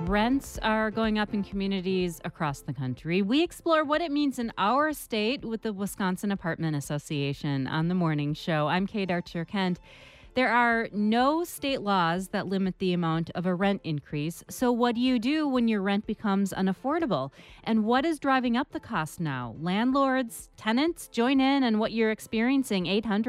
Rents are going up in communities across the country. We explore what it means in our state with the Wisconsin Apartment Association on the morning show. I'm Kate Archer Kent. There are no state laws that limit the amount of a rent increase. So what do you do when your rent becomes unaffordable? And what is driving up the cost now? Landlords, tenants, join in on what you're experiencing.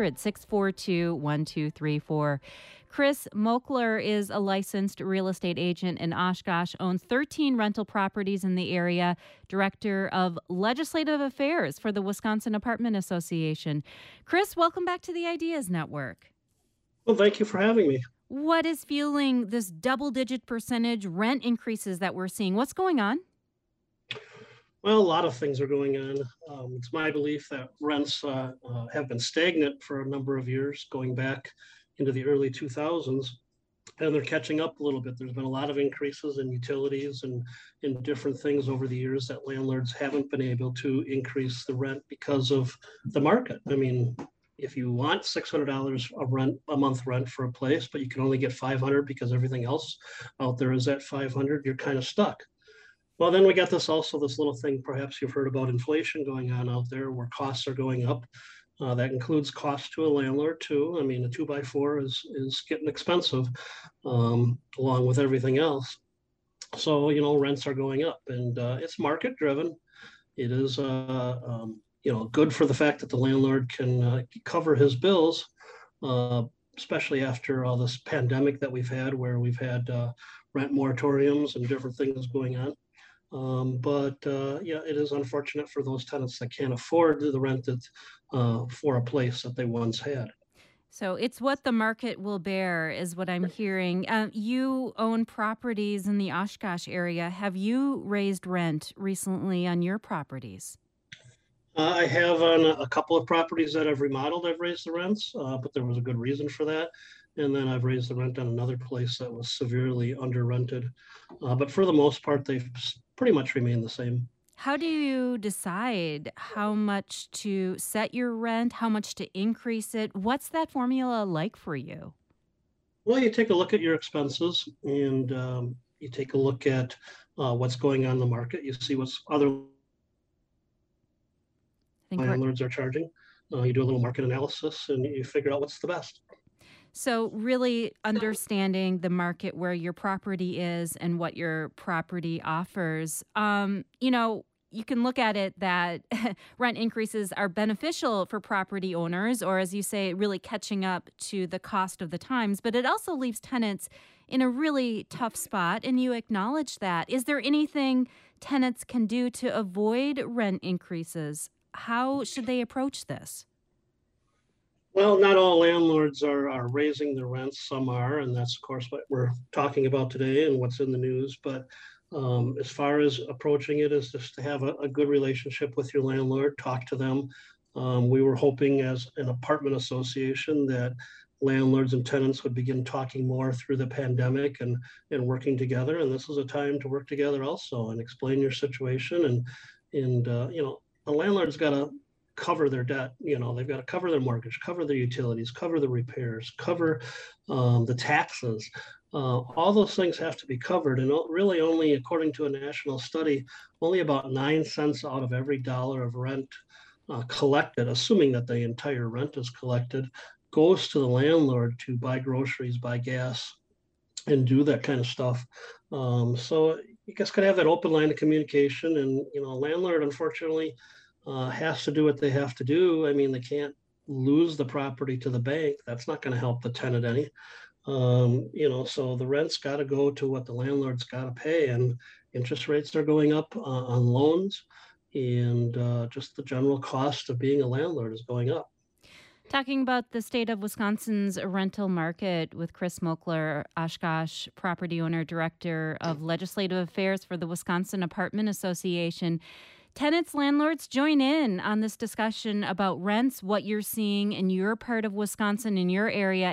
800-642-1234. Chris Moakler is a licensed real estate agent in Oshkosh, owns 13 rental properties in the area, director of legislative affairs for the Wisconsin Apartment Association. Chris, welcome back to the Ideas Network. Well, thank you for having me. What is fueling this double-digit percentage rent increases that we're seeing? What's going on? Well, a lot of things are going on. It's my belief that rents have been stagnant for a number of years, going back into the early 2000s, and they're catching up a little bit. There's been a lot of increases in utilities and in different things over the years that landlords haven't been able to increase the rent because of the market. I mean, if you want $600 a month rent for a place, but you can only get $500 because everything else out there is at $500, you're kind of stuck. Well, then we got this little thing, perhaps you've heard about inflation going on out there where costs are going up. That includes cost to a landlord too. I mean, a 2x4 is getting expensive, along with everything else. So, rents are going up, and it's market driven. It is, good for the fact that the landlord can cover his bills, especially after all this pandemic that we've had, where we've had rent moratoriums and different things going on. It is unfortunate for those tenants that can't afford the rent for a place that they once had. So it's what the market will bear is what I'm hearing. You own properties in the Oshkosh area. Have you raised rent recently on your properties? I have on a couple of properties that I've remodeled. I've raised the rents, but there was a good reason for that. And then I've raised the rent on another place that was severely under rented. But for the most part, they've pretty much remained the same. How do you decide how much to set your rent, how much to increase it? What's that formula like for you? Well, you take a look at your expenses, and you take a look at what's going on in the market. You see what's other I think we're landlords are charging. You do a little market analysis, and you figure out what's the best. So really understanding the market where your property is and what your property offers. You can look at it that rent increases are beneficial for property owners, or as you say, really catching up to the cost of the times, but it also leaves tenants in a really tough spot, and you acknowledge that. Is there anything tenants can do to avoid rent increases? How should they approach this? Well, not all landlords are raising their rents. Some are, and that's, of course, what we're talking about today and what's in the news. But as far as approaching it is just to have a good relationship with your landlord, talk to them. We were hoping as an apartment association that landlords and tenants would begin talking more through the pandemic and working together. And this is a time to work together also and explain your situation. And the landlord's got to cover their debt. They've got to cover their mortgage, cover their utilities, cover the repairs, cover the taxes. All those things have to be covered. And really only, according to a national study, only about 9 cents out of every dollar of rent collected, assuming that the entire rent is collected, goes to the landlord to buy groceries, buy gas, and do that kind of stuff. So you guys got to have that open line of communication. And, landlord, unfortunately, has to do what they have to do. I mean, they can't lose the property to the bank. That's not going to help the tenant any. So the rent's got to go to what the landlord's got to pay, and interest rates are going up on loans, and just the general cost of being a landlord is going up. Talking about the state of Wisconsin's rental market with Chris Moakler, Oshkosh property owner, director of legislative affairs for the Wisconsin Apartment Association. Tenants, landlords, join in on this discussion about rents, what you're seeing in your part of Wisconsin, in your area,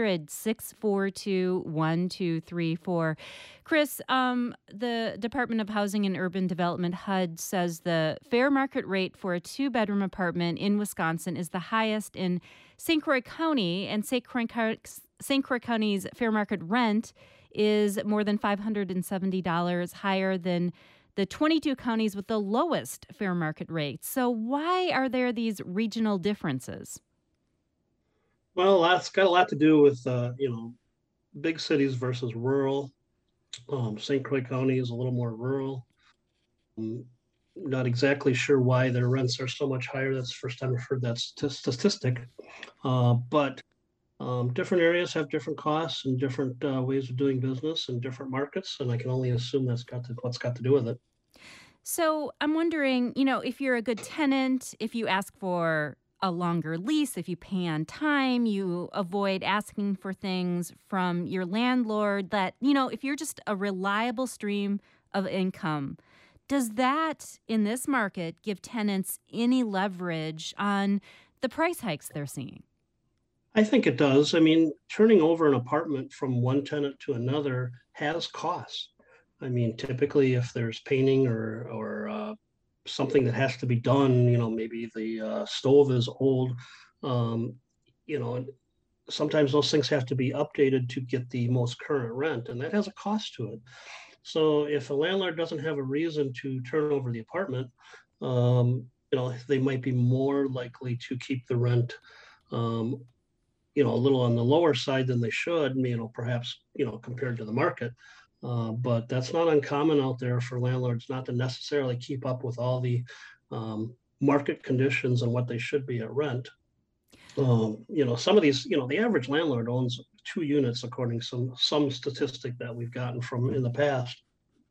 800-642-1234. Chris, the Department of Housing and Urban Development, HUD, says the fair market rate for a two-bedroom apartment in Wisconsin is the highest in St. Croix County, and St. Croix St. Croix County's fair market rent is more than $570 higher than the 22 counties with the lowest fair market rates. So why are there these regional differences? Well, that's got a lot to do with, big cities versus rural. St. Croix County is a little more rural. Um, Not exactly sure why their rents are so much higher. That's the first time I've heard that statistic. But different areas have different costs and different ways of doing business and different markets, and I can only assume what's got to do with it. So I'm wondering, if you're a good tenant, if you ask for a longer lease, if you pay on time, you avoid asking for things from your landlord, that, if you're just a reliable stream of income, does that in this market give tenants any leverage on the price hikes they're seeing? I think it does. I mean, turning over an apartment from one tenant to another has costs. I mean, typically, if there's painting or something that has to be done, maybe the stove is old, um, and sometimes those things have to be updated to get the most current rent, and that has a cost to it. So if a landlord doesn't have a reason to turn over the apartment, they might be more likely to keep the rent um, a little on the lower side than they should, perhaps, compared to the market. But that's not uncommon out there for landlords not to necessarily keep up with all the market conditions and what they should be at rent. Some of these, the average landlord owns 2 units, according to some statistic that we've gotten from in the past.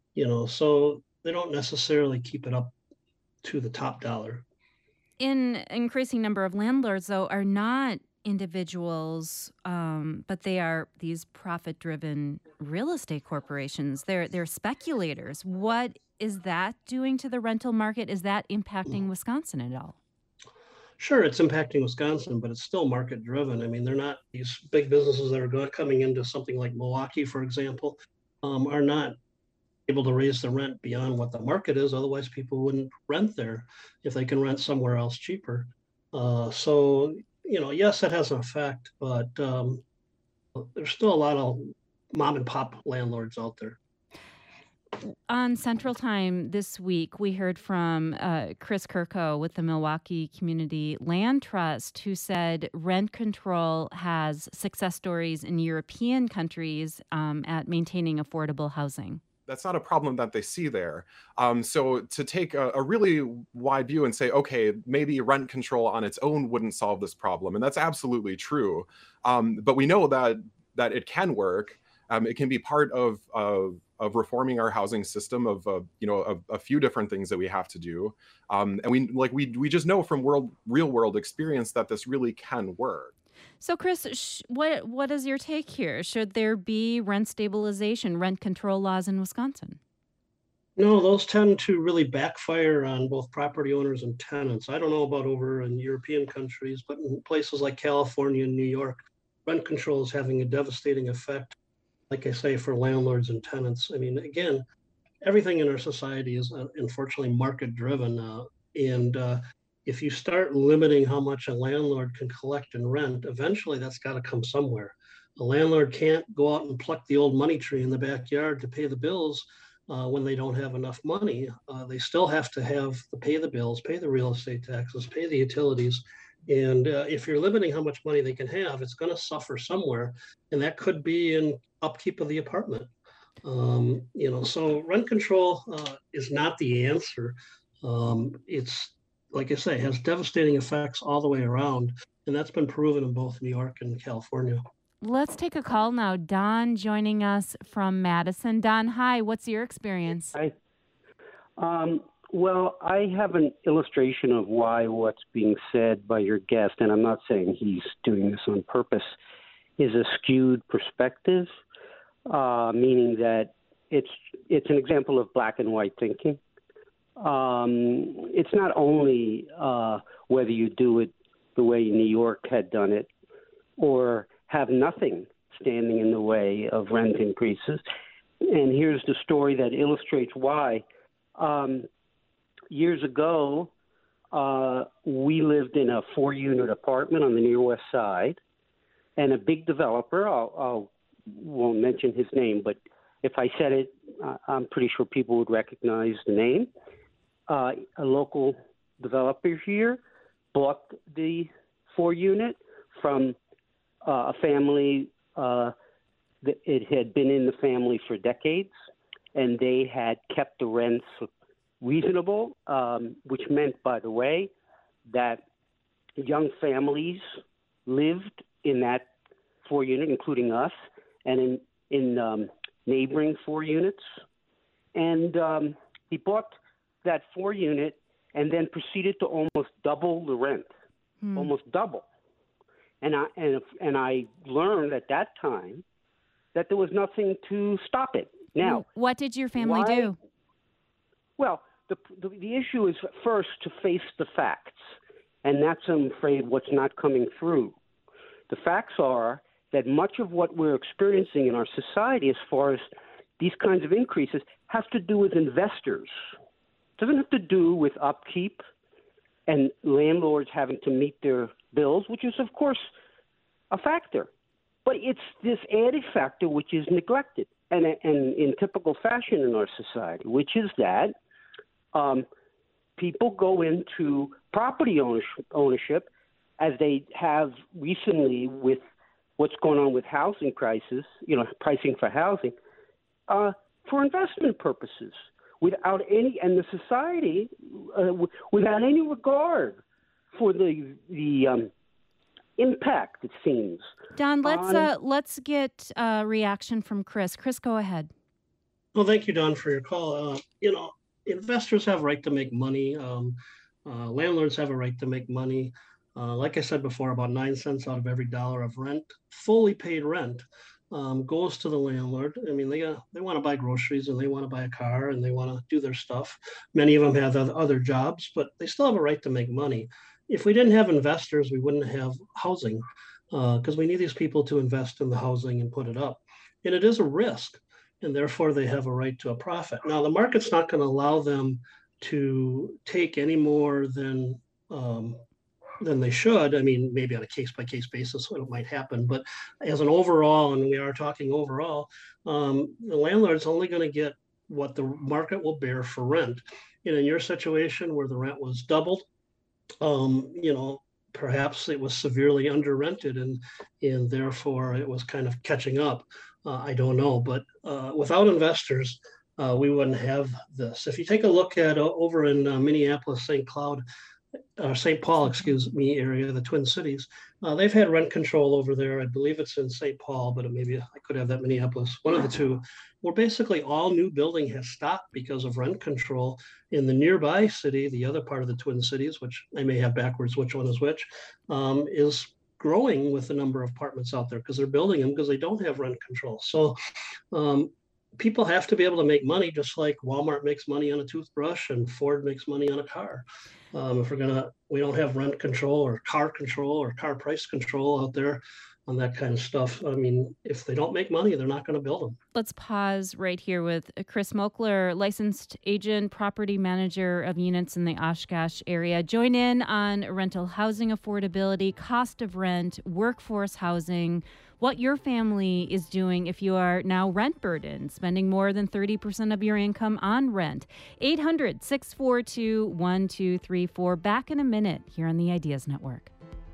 So they don't necessarily keep it up to the top dollar. In increasing number of landlords, though, are not individuals, but they are these profit-driven real estate corporations. They're speculators. What is that doing to the rental market? Is that impacting Wisconsin at all? Sure, it's impacting Wisconsin, but it's still market driven. I mean, they're not these big businesses that are coming into something like Milwaukee, for example, are not able to raise the rent beyond what the market is. Otherwise, people wouldn't rent there if they can rent somewhere else cheaper. So, yes, it has an effect, but there's still a lot of mom and pop landlords out there. On Central Time this week, we heard from Chris Kirko with the Milwaukee Community Land Trust, who said rent control has success stories in European countries at maintaining affordable housing. That's not a problem that they see there. So to take a really wide view and say, okay, maybe rent control on its own wouldn't solve this problem, and that's absolutely true. But we know that it can work. It can be part of reforming our housing system of a few different things that we have to do, and we just know from real world experience that this really can work. So, Chris, what is your take here? Should there be rent stabilization, rent control laws in Wisconsin? No, those tend to really backfire on both property owners and tenants. I don't know about over in European countries, but in places like California and New York, rent control is having a devastating effect, like I say, for landlords and tenants. I mean, again, everything in our society is unfortunately market driven. And if you start limiting how much a landlord can collect in rent, eventually that's got to come somewhere. A landlord can't go out and pluck the old money tree in the backyard to pay the bills when they don't have enough money. They still have to pay the bills, pay the real estate taxes, pay the utilities. And if you're limiting how much money they can have, it's going to suffer somewhere. And that could be in upkeep of the apartment. So rent control is not the answer. It's, like I say, has devastating effects all the way around. And that's been proven in both New York and California. Let's take a call now. Don joining us from Madison. Don, hi. What's your experience? Hi. Well, I have an illustration of why what's being said by your guest, and I'm not saying he's doing this on purpose, is a skewed perspective, meaning that it's an example of black and white thinking. It's not only whether you do it the way New York had done it or have nothing standing in the way of rent increases. And here's the story that illustrates why. Years ago, we lived in a 4-unit apartment on the Near West Side, and a big developer, I'll won't mention his name, but if I said it, I'm pretty sure people would recognize the name. A local developer here bought the 4-unit from a family. It had been in the family for decades, and they had kept the rents reasonable, which meant, by the way, that young families lived in that 4-unit, including us, and in neighboring 4 units. And he bought that 4-unit and then proceeded to almost double the rent, almost double. And I learned at that time that there was nothing to stop it. Now, what did your family do? Well, the issue is first to face the facts, and that's, I'm afraid, what's not coming through. The facts are that much of what we're experiencing in our society as far as these kinds of increases has to do with investors. It doesn't have to do with upkeep and landlords having to meet their bills, which is, of course, a factor. But it's this added factor which is neglected and in typical fashion in our society, which is that people go into property ownership as they have recently with what's going on with housing crisis, pricing for housing, for investment purposes, without any, and the society, without any regard for the impact, it seems. Don, let's get a reaction from Chris. Chris, go ahead. Well, thank you, Don, for your call. Investors have a right to make money. Landlords have a right to make money. Like I said before, about 9 cents out of every dollar of rent, fully paid rent, goes to the landlord. I mean, they want to buy groceries and they want to buy a car and they want to do their stuff. Many of them have other jobs, but they still have a right to make money. If we didn't have investors, we wouldn't have housing because we need these people to invest in the housing and put it up. And it is a risk, and therefore they have a right to a profit. Now, the market's not going to allow them to take any more than they should. I mean, maybe on a case-by-case basis, what might happen. But as an overall, and we are talking overall, the landlord's only going to get what the market will bear for rent. And in your situation where the rent was doubled, perhaps it was severely under rented and therefore it was kind of catching up. I don't know, but without investors, we wouldn't have this. If you take a look at over in Minneapolis, St. Paul, area, the Twin Cities, they've had rent control over there. I believe it's in St. Paul, but maybe I could have that Minneapolis, one of the two, where basically all new building has stopped because of rent control. In the nearby city, the other part of the Twin Cities, which I may have backwards which one is which, is growing with the number of apartments out there because they're building them because they don't have rent control. So people have to be able to make money, just like Walmart makes money on a toothbrush and Ford makes money on a car. If we don't have rent control or car price control out there on that kind of stuff. I mean, if they don't make money, they're not going to build them. Let's pause right here with Chris Moakler, licensed agent, property manager of units in the Oshkosh area. Join in on rental housing affordability, cost of rent, workforce housing, what your family is doing if you are now rent burdened, spending more than 30% of your income on rent. 800-642-1234. Back in a minute here on the Ideas Network.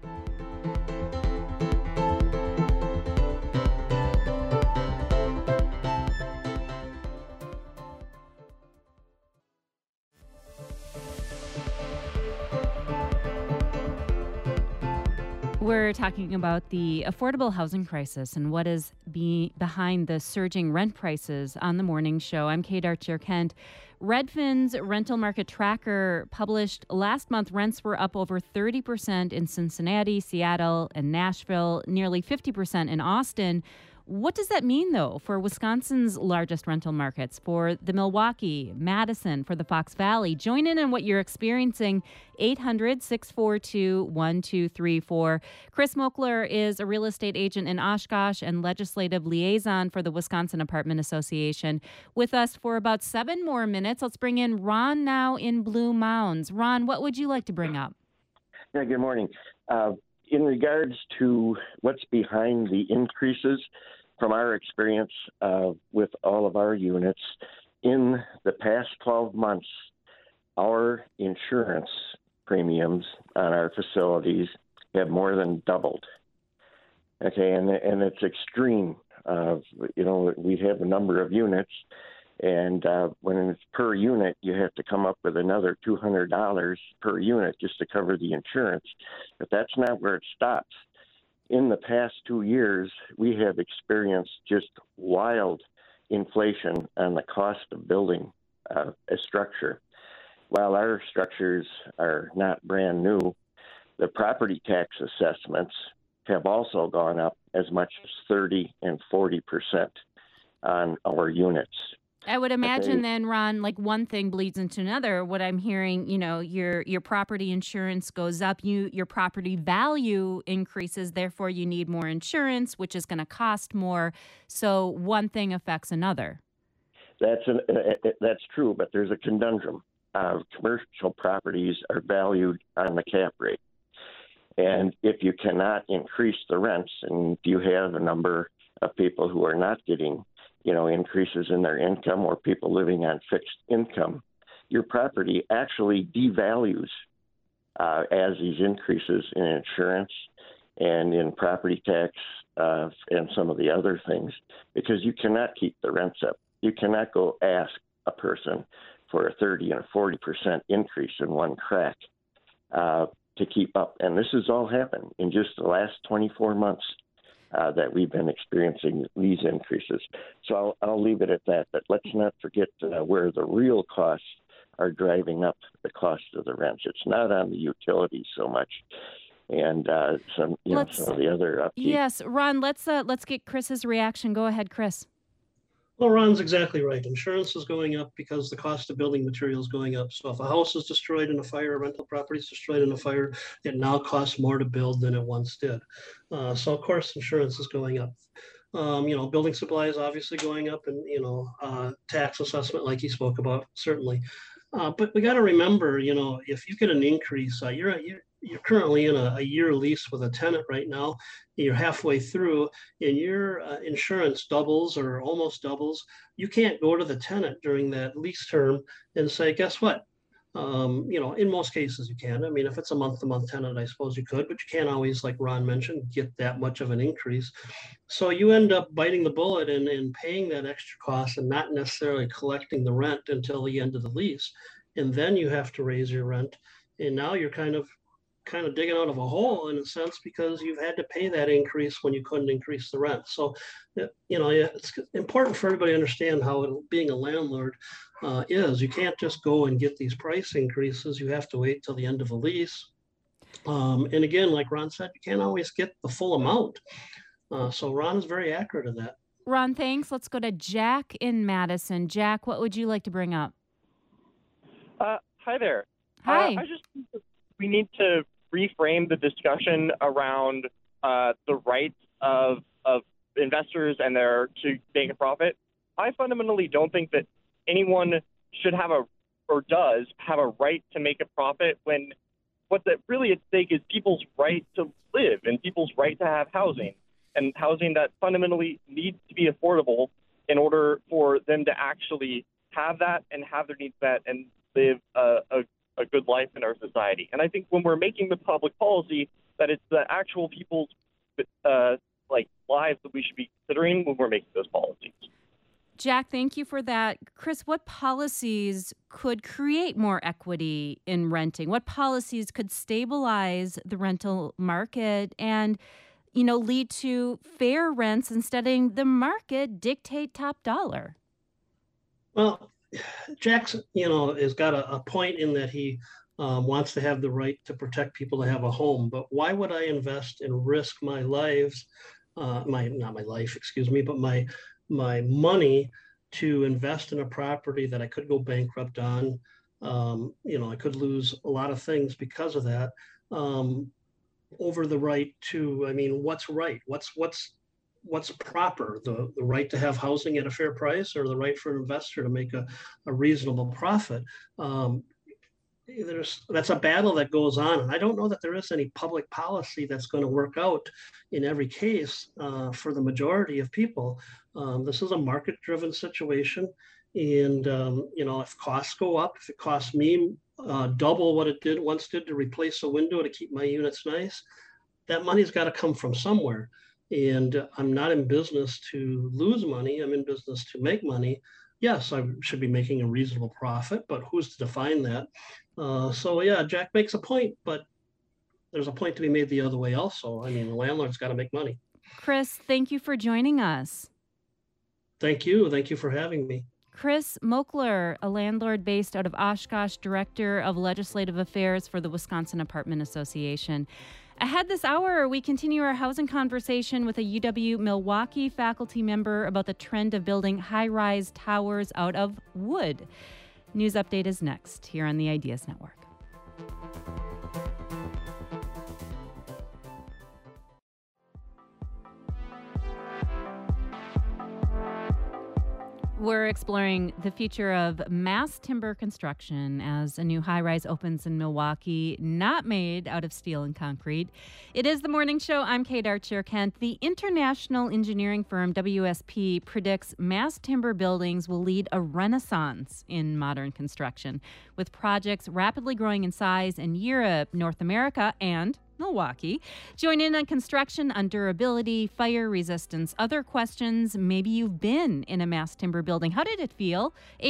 We're talking about the affordable housing crisis and what is behind the surging rent prices on the morning show. I'm Kate Archer-Kent. Redfin's rental market tracker published last month rents were up over 30% in Cincinnati, Seattle, and Nashville, nearly 50% in Austin. What does that mean, though, for Wisconsin's largest rental markets, for the Milwaukee, Madison, for the Fox Valley? Join in on what you're experiencing. 800-642-1234. Chris Moakler is a real estate agent in Oshkosh and legislative liaison for the Wisconsin Apartment Association. With us for about 7 more minutes, let's bring in Ron now in Blue Mounds. Ron, what would you like to bring up? Yeah, good morning. in regards to what's behind the increases, from our experience with all of our units, in the past 12 months, our insurance premiums on our facilities have more than doubled. Okay, and it's extreme. We have a number of units, and when it's per unit, you have to come up with another $200 per unit just to cover the insurance. But that's not where it stops. In the past 2 years, we have experienced just wild inflation on the cost of building a structure. While our structures are not brand new, the property tax assessments have also gone up as much as 30 and 40% on our units. I would imagine then, Ron, like one thing bleeds into another. What I'm hearing, your property insurance goes up, your property value increases, therefore you need more insurance, which is going to cost more. So one thing affects another. That's true, but there's a conundrum. Commercial properties are valued on the cap rate. And if you cannot increase the rents, and you have a number of people who are not getting increases in their income, or people living on fixed income, your property actually devalues as these increases in insurance and in property tax and some of the other things, because you cannot keep the rents up. You cannot go ask a person for a 30 and a 40% increase in one crack to keep up. And this has all happened in just the last 24 months. That we've been experiencing these increases. So I'll leave it at that. But let's not forget where the real costs are driving up the cost of the rents. It's not on the utilities so much, and some of the other upkeep. Yes, Ron. Let's get Chris's reaction. Go ahead, Chris. Well, Ron's exactly right. Insurance is going up because the cost of building materials is going up. So if a house is destroyed in a fire, a rental property is destroyed in a fire, it now costs more to build than it once did. So of course, insurance is going up. Building supplies obviously going up, and tax assessment, like he spoke about, certainly. But we got to remember, if you get an increase, you're currently in a year lease with a tenant right now. You're halfway through, and your insurance doubles or almost doubles. You can't go to the tenant during that lease term and say, guess what? In most cases you can. I mean, if it's a month-to-month tenant, I suppose you could, but you can't always, like Ron mentioned, get that much of an increase. So you end up biting the bullet and paying that extra cost and not necessarily collecting the rent until the end of the lease. And then you have to raise your rent. And now you're kind of digging out of a hole in a sense, because you've had to pay that increase when you couldn't increase the rent. So, it's important for everybody to understand how being a landlord is. You can't just go and get these price increases. You have to wait till the end of a lease. And again, like Ron said, you can't always get the full amount. So Ron is very accurate in that. Ron, thanks. Let's go to Jack in Madison. Jack, what would you like to bring up? Hi there. Hi. We need to reframe the discussion around the rights of investors and to make a profit. I fundamentally don't think that anyone should have does have a right to make a profit when what's really at stake is people's right to live and people's right to have housing, and housing that fundamentally needs to be affordable in order for them to actually have that and have their needs met and live a good life in our society. And I think when we're making the public policy, that it's the actual people's lives that we should be considering when we're making those policies. Jack, thank you for that. Chris, what policies could create more equity in renting? What policies could stabilize the rental market and, lead to fair rents instead of letting the market dictate top dollar? Well, Jackson, has got a point in that he wants to have the right to protect people to have a home. But why would I invest and risk my lives, not my life, excuse me, but my money to invest in a property that I could go bankrupt on? I could lose a lot of things because of that. Over the right to, what's right? What's proper, the right to have housing at a fair price, or the right for an investor to make a reasonable profit? that's a battle that goes on. And I don't know that there is any public policy that's going to work out in every case for the majority of people. This is a market-driven situation. And, if costs go up, if it costs me double what it once did to replace a window to keep my units nice, that money's got to come from somewhere. And I'm not in business to lose money. I'm in business to make money. Yes, I should be making a reasonable profit, but who's to define that? So yeah, Jack makes a point, but there's a point to be made the other way also. I mean, the landlord's got to make money. Chris, thank you for joining us. Thank you. Thank you for having me. Chris Moakler, a landlord based out of Oshkosh, Director of Legislative Affairs for the Wisconsin Apartment Association. Ahead this hour, we continue our housing conversation with a UW-Milwaukee faculty member about the trend of building high-rise towers out of wood. News Update is next here on the Ideas Network. We're exploring the future of mass timber construction as a new high-rise opens in Milwaukee, not made out of steel and concrete. It is The Morning Show. I'm Kate Archer-Kent. The international engineering firm WSP predicts mass timber buildings will lead a renaissance in modern construction, with projects rapidly growing in size in Europe, North America, and Milwaukee. Join in on construction, on durability, fire resistance, other questions. Maybe you've been in a mass timber building. How did it feel?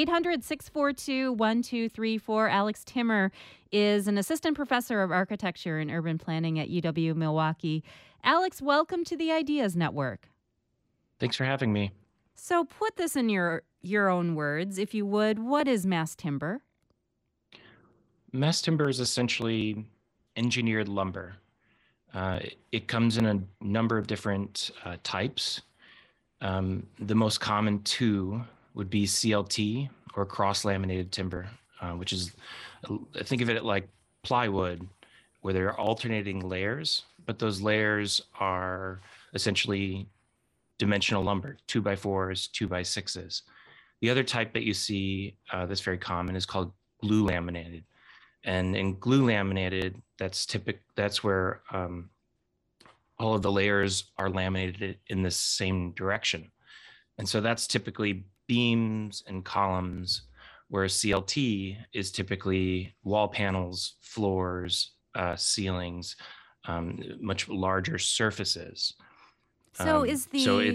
800-642-1234. Alex Timmer is an assistant professor of architecture and urban planning at UW-Milwaukee. Alex, welcome to the Ideas Network. Thanks for having me. So put this in your own words, if you would. What is mass timber? Mass timber is essentially engineered lumber. It comes in a number of different types. The most common two would be CLT, or cross-laminated timber, which is, think of it like plywood, where there are alternating layers, but those layers are essentially dimensional lumber, 2x4s, 2x6s. The other type that you see that's very common is called glue laminated. And in glue laminated, that's where all of the layers are laminated in the same direction. And so that's typically beams and columns, whereas CLT is typically wall panels, floors, ceilings, much larger surfaces. So is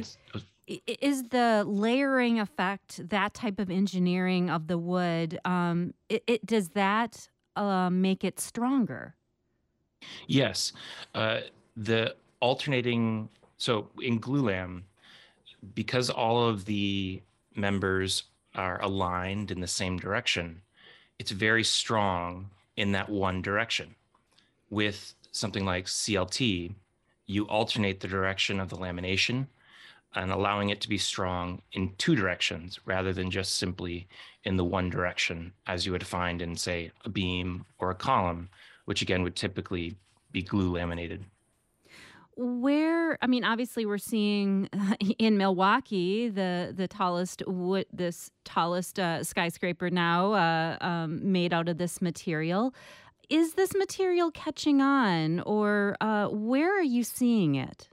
the layering effect, that type of engineering of the wood, does that make it stronger? Yes. The alternating, so in glulam, because all of the members are aligned in the same direction, it's very strong in that one direction. With something like CLT, you alternate the direction of the lamination and allowing it to be strong in two directions rather than just simply in the one direction, as you would find in, say, a beam or a column, which again would typically be glue laminated. Obviously we're seeing in Milwaukee the tallest skyscraper now made out of this material. Is this material catching on, or where are you seeing it?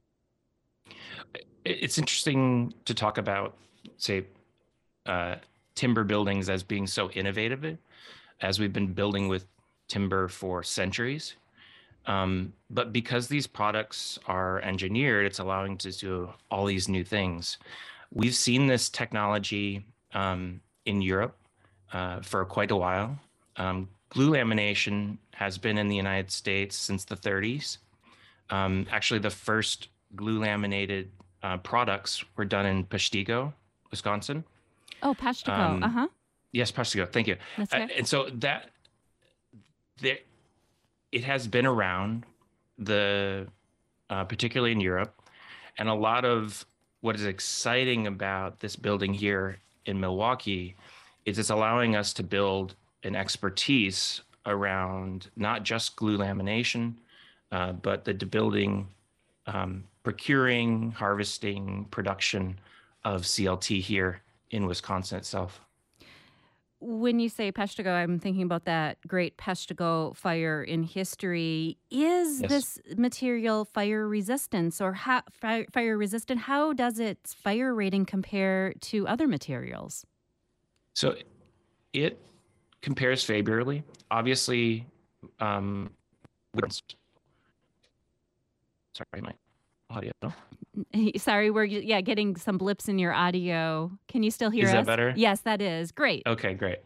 It's interesting to talk about, say, timber buildings as being so innovative, as we've been building with timber for centuries. But because these products are engineered, it's allowing to do all these new things. We've seen this technology in Europe for quite a while. Glue lamination has been in the United States since the 30s. Actually, the first glue laminated products were done in Peshtigo, Wisconsin. Oh, Peshtigo. Yes, Peshtigo. Thank you. That's okay. And so it has been around, particularly in Europe, and a lot of what is exciting about this building here in Milwaukee is it's allowing us to build an expertise around not just glue lamination, but the building, procuring, harvesting, production of CLT here in Wisconsin itself. when you say Peshtigo, I'm thinking about that great Peshtigo fire in history. Is Yes. this material fire resistant or fire resistant? How does its fire rating compare to other materials? So it compares favorably. Obviously, sorry, my audio. Sorry, we're getting some blips in your audio. Can you still hear Is us? that better? Yes, that is great. Okay, great.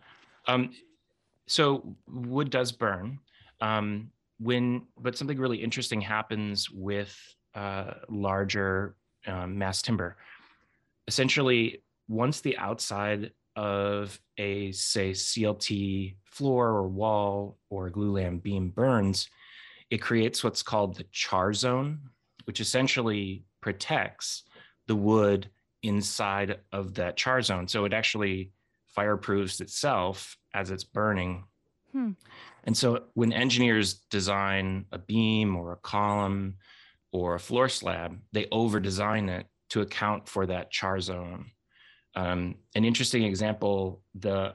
So wood does burn. But something really interesting happens with larger mass timber. Essentially, once the outside of a, say, CLT floor or wall or glulam beam burns, it creates what's called the char zone, which essentially protects the wood inside of that char zone. So it actually fireproofs itself as it's burning. And so when engineers design a beam or a column or a floor slab, they over-design it to account for that char zone. An interesting example, the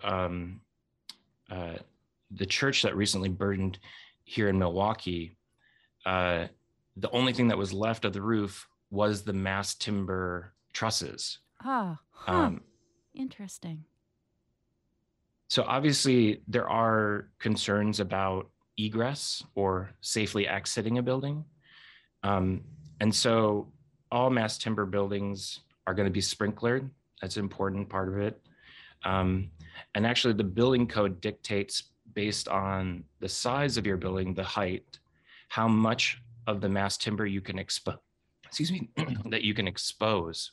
church that recently burned here in Milwaukee, the only thing that was left of the roof was the mass timber trusses. Interesting. So obviously there are concerns about egress or safely exiting a building. And so all mass timber buildings are going to be sprinklered. That's an important part of it. And actually the building code dictates, based on the size of your building, the height, how much of the mass timber you can expose, that you can expose.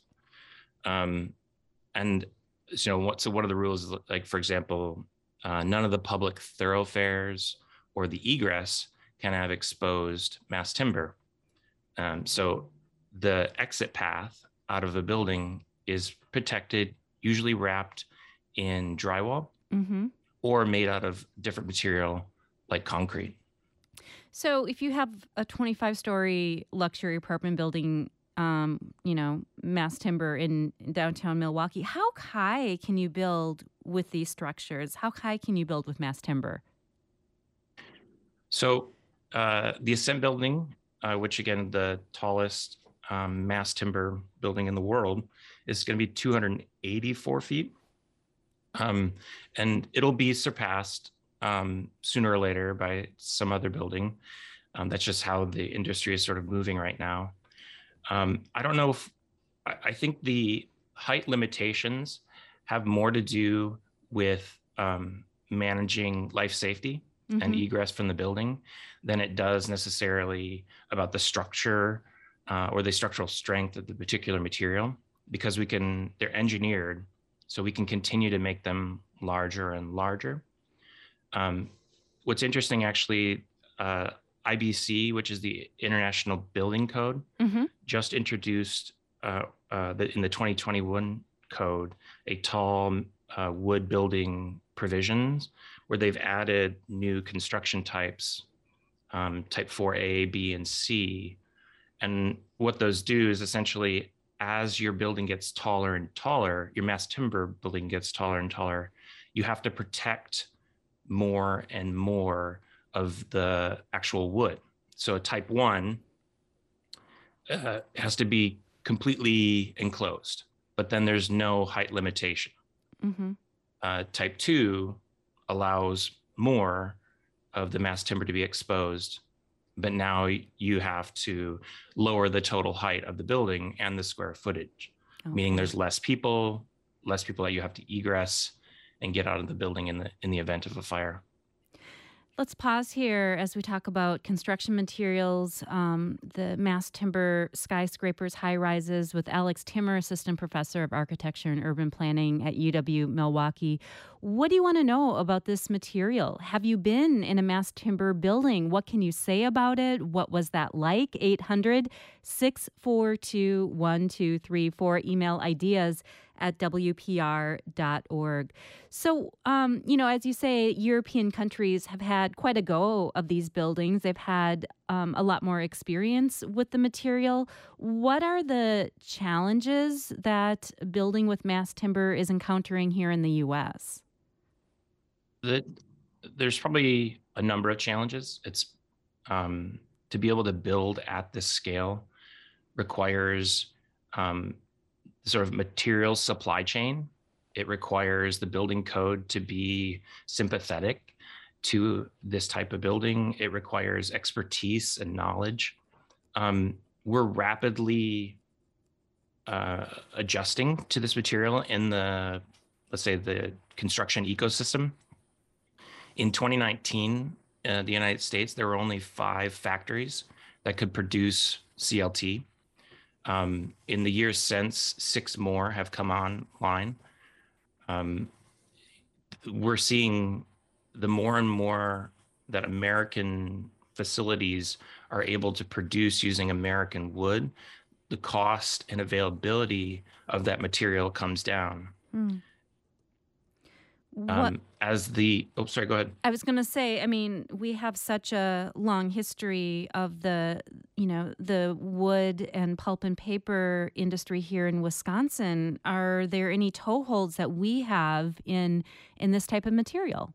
And so what are the rules? Like, for example, none of the public thoroughfares or the egress can have exposed mass timber. So the exit path out of a building is protected, usually wrapped in drywall or made out of different material like concrete. So if you have a 25-story luxury apartment building, mass timber in downtown Milwaukee, how high can you build with these structures? How high can you build with mass timber? So the Ascent building, which again, the tallest mass timber building in the world, is going to be 284 feet. And it'll be surpassed sooner or later by some other building. That's just how the industry is sort of moving right now. I don't know if, I think the height limitations have more to do with managing life safety and egress from the building than it does necessarily about the structure or the structural strength of the particular material, because they're engineered so we can continue to make them larger and larger. What's interesting, actually, IBC, which is the International Building Code, just introduced in the 2021 code a tall wood building provisions where they've added new construction types, type 4A, B, and C. And what those do is essentially, as your building gets taller and taller, your mass timber building gets taller and taller, you have to protect more and more of the actual wood. So a type 1 has to be completely enclosed, but then there's no height limitation. Type 2 allows more of the mass timber to be exposed, but now you have to lower the total height of the building and the square footage, meaning there's less people that you have to egress and get out of the building in the event of a fire. Let's pause here as we talk about construction materials, the mass timber skyscrapers, high rises, with Alex Timmer, Assistant Professor of Architecture and Urban Planning at UW Milwaukee. What do you want to know about this material? Have you been in a mass timber building? What can you say about it? What was that like? 800-642-1234. Email ideas@wpr.org. So, as you say, European countries have had quite a go of these buildings. They've had a lot more experience with the material. What are the challenges that building with mass timber is encountering here in the U.S.? the, there's probably a number of challenges. It's to be able to build at this scale requires sort of material supply chain. It requires the building code to be sympathetic to this type of building. It requires expertise and knowledge. We're rapidly adjusting to this material in the, let's say, the construction ecosystem. In 2019, the United States, there were only 5 factories that could produce CLT. In the years since, 6 more have come online. We're seeing the more and more that American facilities are able to produce using American wood, the cost and availability of that material comes down. As the, oh, sorry, go ahead. I was going to say, I mean, we have such a long history of the, the wood and pulp and paper industry here in Wisconsin. Are there any toeholds that we have in this type of material?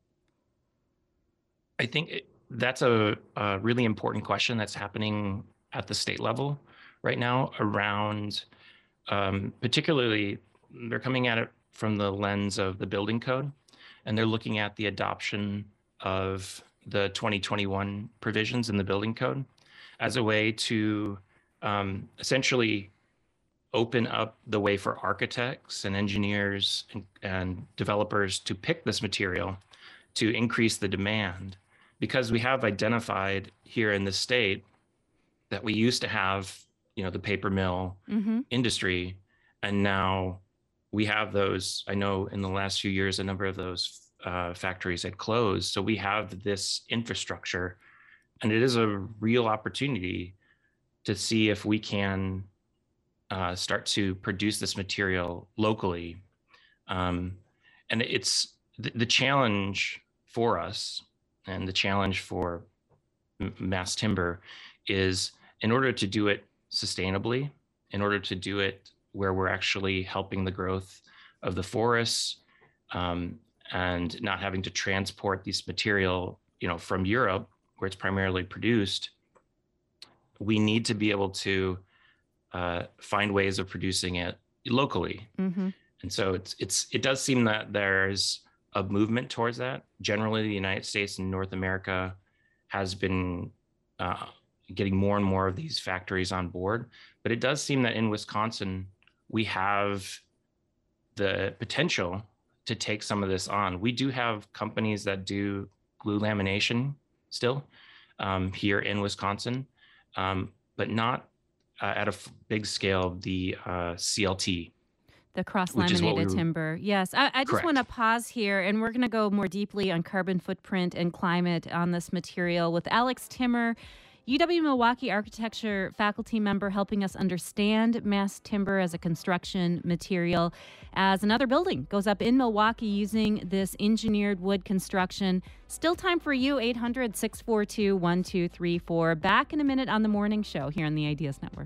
I think that's a really important question that's happening at the state level right now around, particularly, they're coming at it from the lens of the building code. And they're looking at the adoption of the 2021 provisions in the building code as a way to essentially open up the way for architects and engineers and developers to pick this material to increase the demand. Because we have identified here in the state that we used to have, the paper mill industry, and now we have those. I know in the last few years, a number of those factories had closed. So we have this infrastructure, and it is a real opportunity to see if we can start to produce this material locally. And it's the challenge for us, and the challenge for Mass Timber is, in order to do it sustainably, in order to do it where we're actually helping the growth of the forests, and not having to transport this material, from Europe, where it's primarily produced, we need to be able to find ways of producing it locally. And so it does seem that there's a movement towards that. Generally, the United States and North America has been getting more and more of these factories on board. But it does seem that in Wisconsin, we have the potential to take some of this on. We do have companies that do glue lamination still here in Wisconsin, but not at a big scale, the CLT. The cross-laminated timber. Yes. I just want to pause here, and we're going to go more deeply on carbon footprint and climate on this material with Alex Timmer, UW-Milwaukee architecture faculty member, helping us understand mass timber as a construction material as another building goes up in Milwaukee using this engineered wood construction. Still time for you, 800-642-1234. Back in a minute on The Morning Show here on the Ideas Network.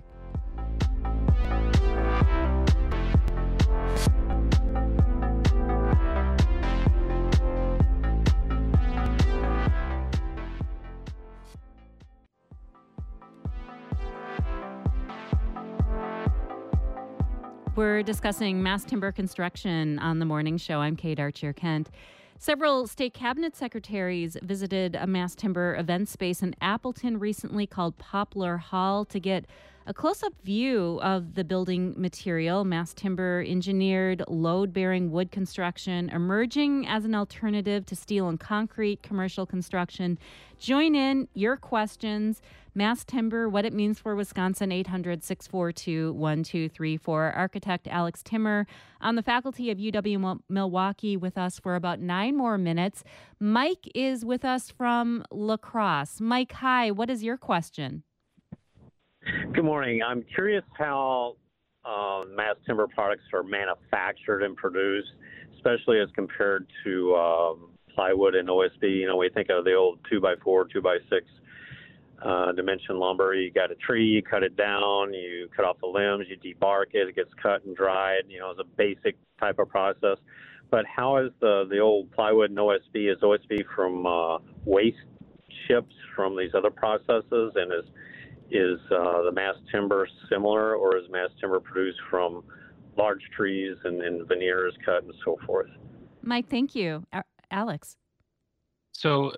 We're discussing mass timber construction on The Morning Show. I'm Kate Archer-Kent. Several state cabinet secretaries visited a mass timber event space in Appleton recently called Poplar Hall to get a close-up view of the building material, mass timber engineered load-bearing wood construction, emerging as an alternative to steel and concrete commercial construction. Join in your questions. Mass timber, what it means for Wisconsin, 800-642-1234. Architect Alex Timmer on the faculty of UW-Milwaukee with us for about 9 more minutes. Mike is with us from La Crosse. Mike, hi. What is your question? Good morning. I'm curious how mass timber products are manufactured and produced, especially as compared to plywood and OSB. We think of the old 2x4, 2x6 dimension lumber. You got a tree, you cut it down, you cut off the limbs, you debark it, it gets cut and dried, as a basic type of process. but how is the old plywood and OSB? Is OSB from waste chips from these other processes, and is the mass timber similar, or is mass timber produced from large trees and veneers cut and so forth? Mike, thank you. Alex. So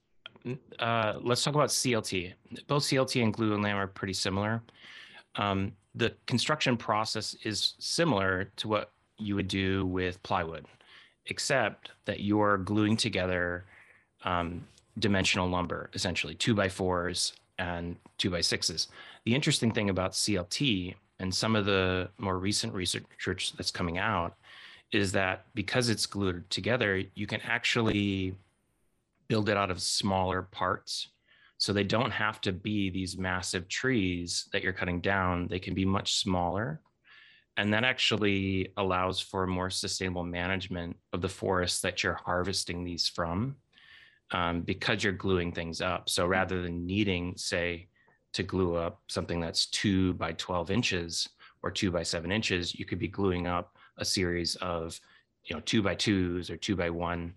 let's talk about CLT. Both CLT and glulam are pretty similar. The construction process is similar to what you would do with plywood, except that you're gluing together dimensional lumber, essentially 2x4s and 2x6s. The interesting thing about CLT and some of the more recent research that's coming out is that because it's glued together, you can actually build it out of smaller parts. So they don't have to be these massive trees that you're cutting down. They can be much smaller. And that actually allows for more sustainable management of the forests that you're harvesting these from, because you're gluing things up. So rather than needing, say, to glue up something that's 2 by 12 inches or 2 by 7 inches, you could be gluing up a series of 2 by 2s or 2 by 1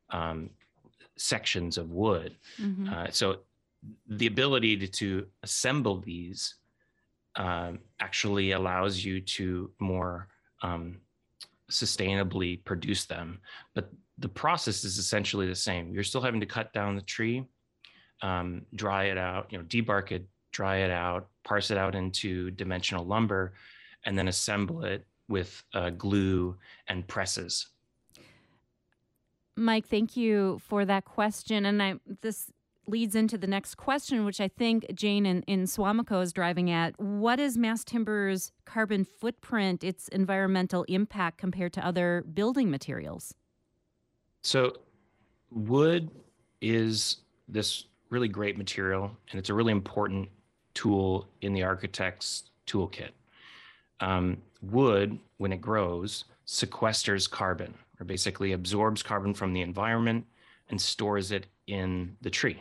sections of wood. Mm-hmm. So the ability to assemble these actually allows you to more sustainably produce them. But the process is essentially the same. You're still having to cut down the tree, dry it out, debark it, dry it out, parse it out into dimensional lumber, and then assemble it with glue and presses. Mike, thank you for that question. And this leads into the next question, which I think Jane in Suamico is driving at. What is mass timber's carbon footprint, its environmental impact compared to other building materials? So wood is this really great material, and it's a really important tool in the architect's toolkit. Wood, when it grows, sequesters carbon, or basically absorbs carbon from the environment and stores it in the tree.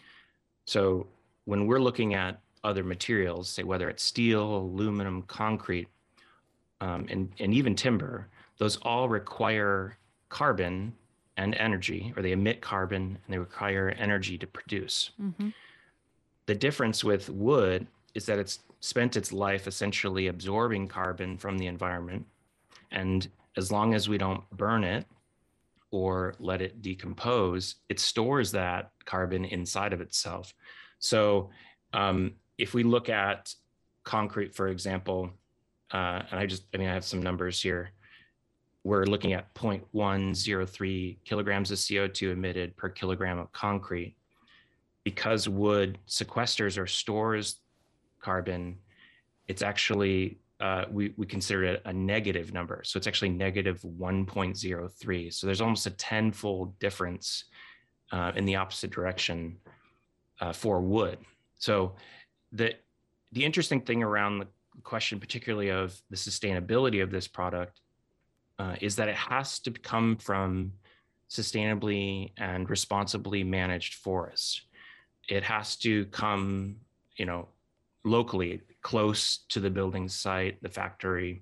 So when we're looking at other materials, say whether it's steel, aluminum, concrete, and even timber, those all require carbon and energy, or they emit carbon and they require energy to produce. Mm-hmm. The difference with wood is that it's spent its life essentially absorbing carbon from the environment. And as long as we don't burn it or let it decompose, it stores that carbon inside of itself. So if we look at concrete, for example, and I have some numbers here. We're looking at 0.103 kilograms of CO2 emitted per kilogram of concrete. Because wood sequesters or stores carbon, it's actually, we consider it a negative number. So it's actually negative 1.03. So there's almost a 10-fold difference in the opposite direction for wood. So the interesting thing around the question, particularly of the sustainability of this product, is that it has to come from sustainably and responsibly managed forests. It has to come, locally, close to the building site, the factory,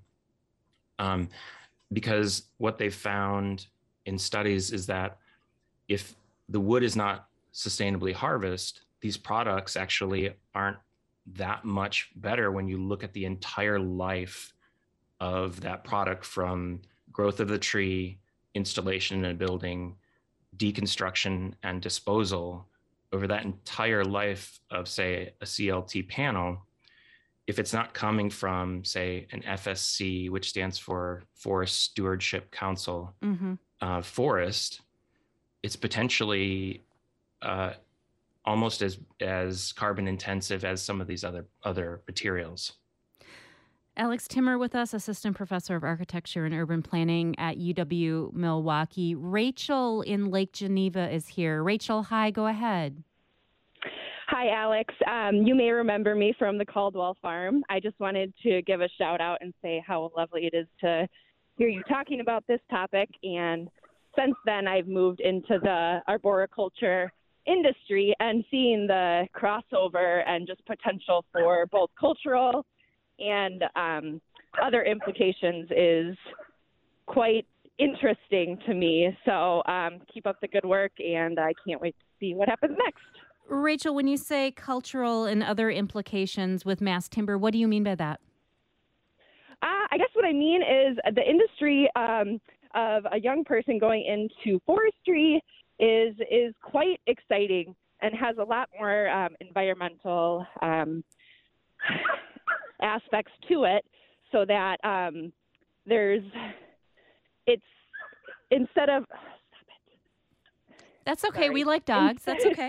because what they've found in studies is that if the wood is not sustainably harvested, these products actually aren't that much better when you look at the entire life of that product, from growth of the tree, installation in a building, deconstruction and disposal. Over that entire life of, say, a CLT panel, if it's not coming from, say, an FSC, which stands for Forest Stewardship Council, Mm-hmm. Forest, it's potentially almost as carbon intensive as some of these other materials. Alex Timmer with us, Assistant Professor of Architecture and Urban Planning at UW-Milwaukee. Rachel in Lake Geneva is here. Rachel, hi, go ahead. Hi, Alex. You may remember me from the Caldwell Farm. I just wanted to give a shout out and say how lovely it is to hear you talking about this topic. And since then, I've moved into the arboriculture industry, and seeing the crossover and just potential for both cultural and other implications is quite interesting to me. So keep up the good work, and I can't wait to see what happens next. Rachel, when you say cultural and other implications with mass timber, what do you mean by that? I guess what I mean is the industry of a young person going into forestry is quite exciting and has a lot more environmental aspects to it, so that it's instead of That's okay. Sorry. We like dogs. That's okay.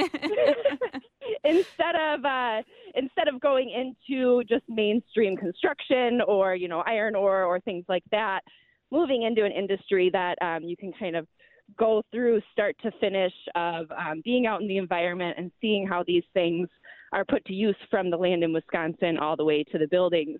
instead of going into just mainstream construction or iron ore or things like that, moving into an industry that you can kind of go through start to finish of being out in the environment and seeing how these things are put to use from the land in Wisconsin all the way to the buildings.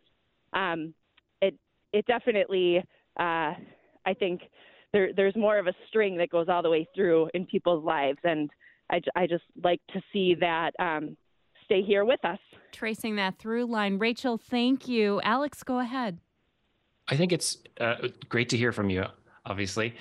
It definitely, I think there's more of a string that goes all the way through in people's lives. And I just like to see that stay here with us. Tracing that through line. Rachel, thank you. Alex, go ahead. I think it's great to hear from you, obviously.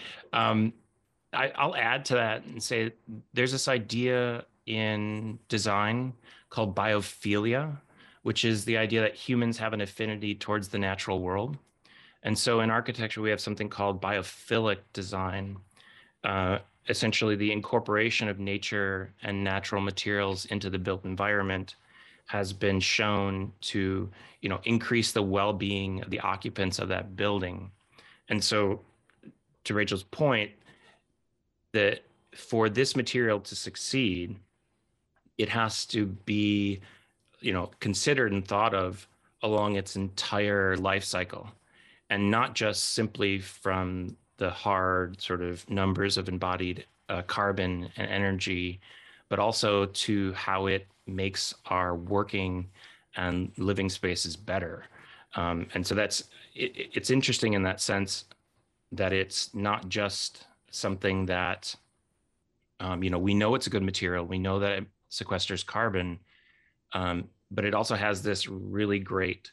I'll add to that and say there's this idea in design called biophilia, which is the idea that humans have an affinity towards the natural world. And so in architecture, we have something called biophilic design, essentially the incorporation of nature and natural materials into the built environment has been shown to, increase the well-being of the occupants of that building. And so to Rachel's point, that for this material to succeed, it has to be, considered and thought of along its entire life cycle, and not just simply from the hard sort of numbers of embodied carbon and energy, but also to how it makes our working and living spaces better. And so it's interesting in that sense that it's not just something that, we know it's a good material. We know that it sequesters carbon, but it also has this really great,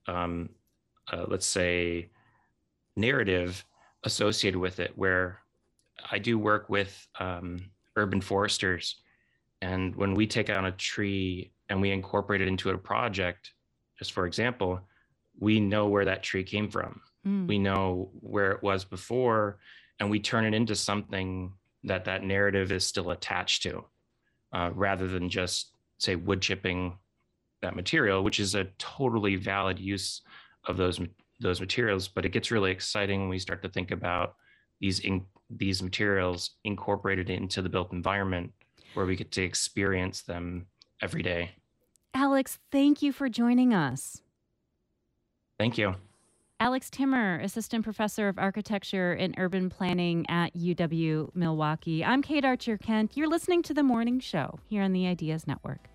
let's say, narrative associated with it, where I do work with urban foresters. And when we take out a tree and we incorporate it into a project, just for example, we know where that tree came from. We know where it was before, and we turn it into something that narrative is still attached to, rather than just, say, wood chipping that material, which is a totally valid use of those materials. But it gets really exciting when we start to think about these materials incorporated into the built environment, where we get to experience them every day. Alex, thank you for joining us. Thank you. Alex Timmer, Assistant Professor of Architecture and Urban Planning at UW Milwaukee. I'm Kate Archer-Kent. You're listening to The Morning Show here on the Ideas Network.